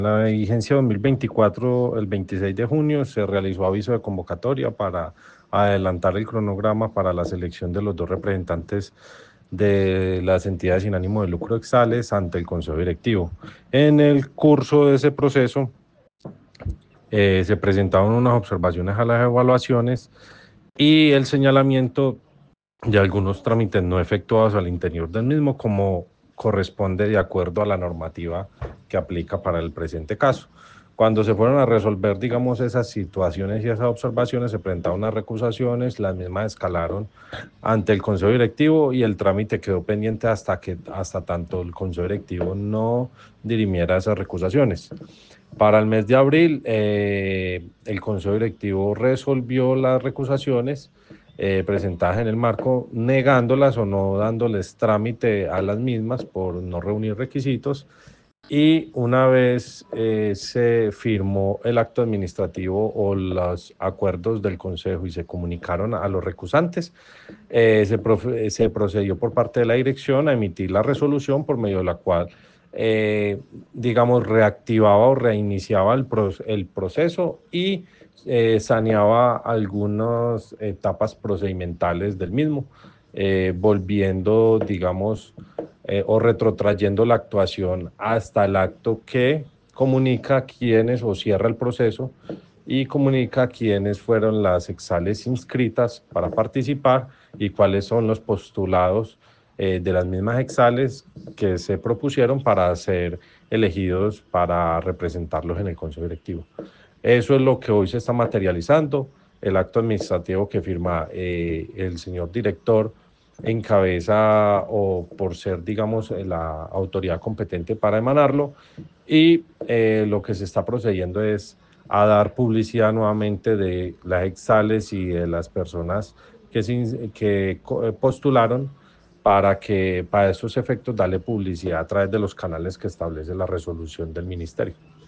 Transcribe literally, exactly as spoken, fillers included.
La vigencia dos mil veinticuatro, el veintiséis de junio, se realizó aviso de convocatoria para adelantar el cronograma para la selección de los dos representantes de las entidades sin ánimo de lucro Exales ante el Consejo Directivo. En el curso de ese proceso eh, se presentaron unas observaciones a las evaluaciones y el señalamiento de algunos trámites no efectuados al interior del mismo, como corresponde de acuerdo a la normativa que aplica para el presente caso. Cuando se fueron a resolver, digamos, esas situaciones y esas observaciones, se presentaron unas recusaciones, las mismas escalaron ante el Consejo Directivo y el trámite quedó pendiente hasta que, hasta tanto el Consejo Directivo no dirimiera esas recusaciones. Para el mes de abril, eh, el Consejo Directivo resolvió las recusaciones eh, presentadas en el marco, negándolas o no dándoles trámite a las mismas por no reunir requisitos. Y una vez eh, se firmó el acto administrativo o los acuerdos del Consejo y se comunicaron a los recusantes, eh, se, profe- se procedió por parte de la dirección a emitir la resolución por medio de la cual, eh, digamos, reactivaba o reiniciaba el, pro- el proceso y eh, saneaba algunas etapas procedimentales del mismo, eh, volviendo, digamos, eh, o retrotrayendo la actuación hasta el acto que comunica quiénes o cierra el proceso y comunica quiénes fueron las exales inscritas para participar y cuáles son los postulados eh, de las mismas exales que se propusieron para ser elegidos para representarlos en el Consejo Directivo. Eso es lo que hoy se está materializando. El acto administrativo que firma eh, el señor director encabeza o por ser, digamos, la autoridad competente para emanarlo y eh, lo que se está procediendo es a dar publicidad nuevamente de las exales y de las personas que, se, que postularon para que para esos efectos darle publicidad a través de los canales que establece la resolución del ministerio.